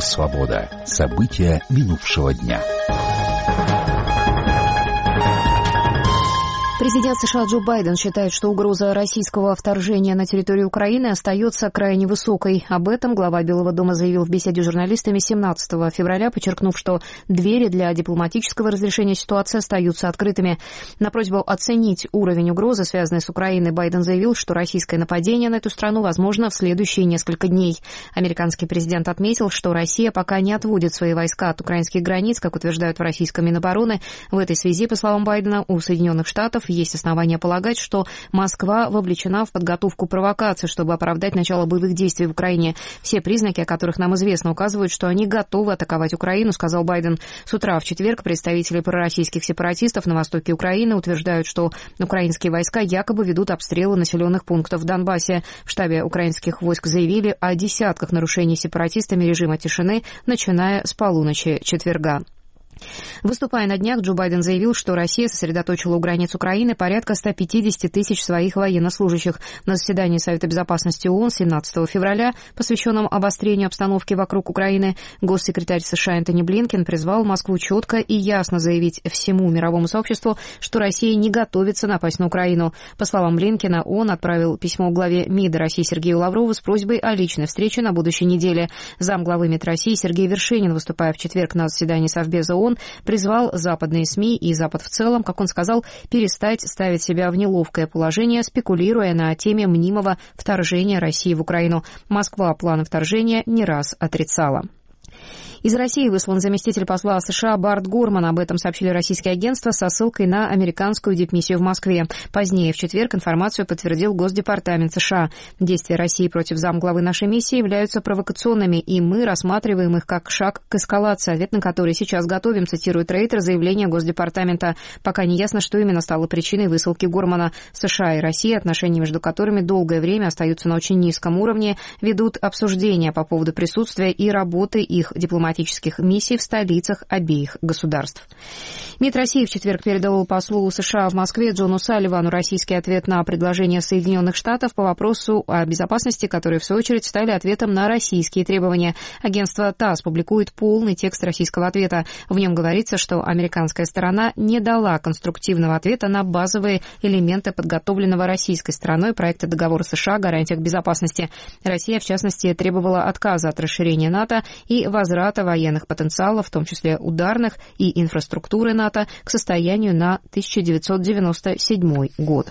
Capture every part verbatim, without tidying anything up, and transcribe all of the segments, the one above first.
Свобода. События минувшего дня. Президент США Джо Байден считает, что угроза российского вторжения на территорию Украины остается крайне высокой. Об этом глава Белого дома заявил в беседе с журналистами семнадцатого февраля, подчеркнув, что двери для дипломатического разрешения ситуации остаются открытыми. На просьбу оценить уровень угрозы, связанной с Украиной, Байден заявил, что российское нападение на эту страну возможно в следующие несколько дней. Американский президент отметил, что Россия пока не отводит свои войска от украинских границ, как утверждают в российском Минобороны. В этой связи, по словам Байдена, у Соединенных Штатов есть основания полагать, что Москва вовлечена в подготовку провокаций, чтобы оправдать начало боевых действий в Украине. Все признаки, о которых нам известно, указывают, что они готовы атаковать Украину, сказал Байден. С утра в четверг представители пророссийских сепаратистов на востоке Украины утверждают, что украинские войска якобы ведут обстрелы населенных пунктов в Донбассе. В штабе украинских войск заявили о десятках нарушений сепаратистами режима тишины, начиная с полуночи четверга. Выступая на днях, Джо Байден заявил, что Россия сосредоточила у границ Украины порядка ста пятидесяти тысяч своих военнослужащих. На заседании Совета безопасности ООН семнадцатого февраля, посвященном обострению обстановки вокруг Украины, госсекретарь США Энтони Блинкен призвал Москву четко и ясно заявить всему мировому сообществу, что Россия не готовится напасть на Украину. По словам Блинкена, он отправил письмо главе МИДа России Сергею Лаврову с просьбой о личной встрече на будущей неделе. Замглавы МИД России Сергей Вершинин, выступая в четверг на заседании Совбеза ООН, призвал западные СМИ и Запад в целом, как он сказал, перестать ставить себя в неловкое положение, спекулируя на теме мнимого вторжения России в Украину. Москва планы вторжения не раз отрицала. Из России выслан заместитель посла США Барт Горман. Об этом сообщили российские агентства со ссылкой на американскую дипмиссию в Москве. Позднее, в четверг, информацию подтвердил Госдепартамент США. Действия России против замглавы нашей миссии являются провокационными, и мы рассматриваем их как шаг к эскалации, ответ на который сейчас готовим, цитирует Рейтер заявление Госдепартамента. Пока не ясно, что именно стало причиной высылки Гормана. США и Россия, отношения между которыми долгое время остаются на очень низком уровне, ведут обсуждения по поводу присутствия и работы их дипломатических миссий в столицах обеих государств. МИД России в четверг передал послу США в Москве Джону Салливану российский ответ на предложение Соединенных Штатов по вопросу о безопасности, которые, в свою очередь, стали ответом на российские требования. Агентство ТАСС публикует полный текст российского ответа. В нем говорится, что американская сторона не дала конструктивного ответа на базовые элементы подготовленного российской стороной проекта договора США о гарантиях безопасности. Россия, в частности, требовала отказа от расширения НАТО и возврата военных потенциалов, в том числе ударных и инфраструктуры НАТО, к состоянию на тысяча девятьсот девяносто седьмой год.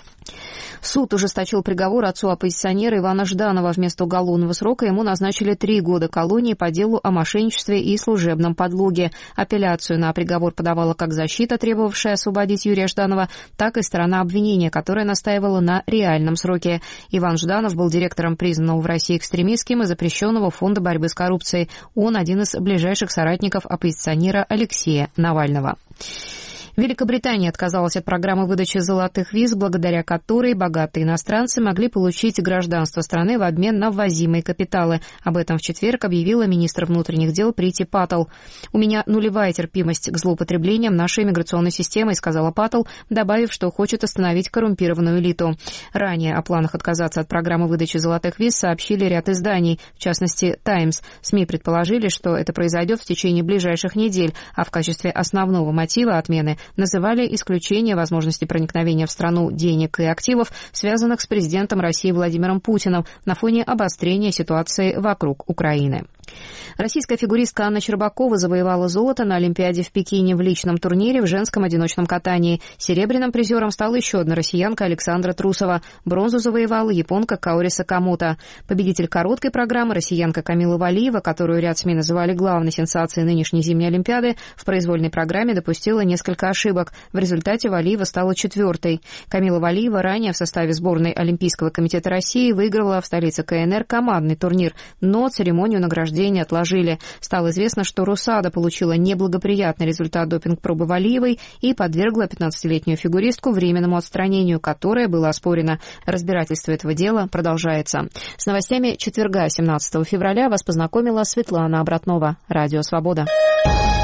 Суд ужесточил приговор отцу оппозиционера Ивана Жданова. Вместо уголовного срока ему назначили три года колонии по делу о мошенничестве и служебном подлоге. Апелляцию на приговор подавала как защита, требовавшая освободить Юрия Жданова, так и сторона обвинения, которая настаивала на реальном сроке. Иван Жданов был директором признанного в России экстремистским и запрещенного фонда борьбы с коррупцией. Он один из ближайших соратников оппозиционера Алексея Навального. Великобритания отказалась от программы выдачи золотых виз, благодаря которой богатые иностранцы могли получить гражданство страны в обмен на ввозимые капиталы. Об этом в четверг объявила министр внутренних дел Прити Паттл. «У меня нулевая терпимость к злоупотреблениям нашей миграционной системой», сказала Паттл, добавив, что хочет остановить коррумпированную элиту. Ранее о планах отказаться от программы выдачи золотых виз сообщили ряд изданий, в частности «Таймс». СМИ предположили, что это произойдет в течение ближайших недель, а в качестве основного мотива отмены называли исключение возможности проникновения в страну денег и активов, связанных с президентом России Владимиром Путиным, на фоне обострения ситуации вокруг Украины. Российская фигуристка Анна Щербакова завоевала золото на Олимпиаде в Пекине в личном турнире в женском одиночном катании. Серебряным призером стала еще одна россиянка Александра Трусова. Бронзу завоевала японка Каори Сакамото. Победитель короткой программы, россиянка Камила Валиева, которую ряд СМИ называли главной сенсацией нынешней зимней Олимпиады, в произвольной программе допустила несколько ошибок. В результате Валиева стала четвертой. Камила Валиева ранее в составе сборной Олимпийского комитета России выиграла в столице КНР командный турнир, но церемонию награждения отложили. Стало известно, что РОСАДА получила неблагоприятный результат допинг-пробы Валиевой и подвергла пятнадцатилетнюю фигуристку временному отстранению, которое было оспорено. Разбирательство этого дела продолжается. С новостями четверга, семнадцатого февраля, вас познакомила Светлана Обратнова. Радио «Свобода».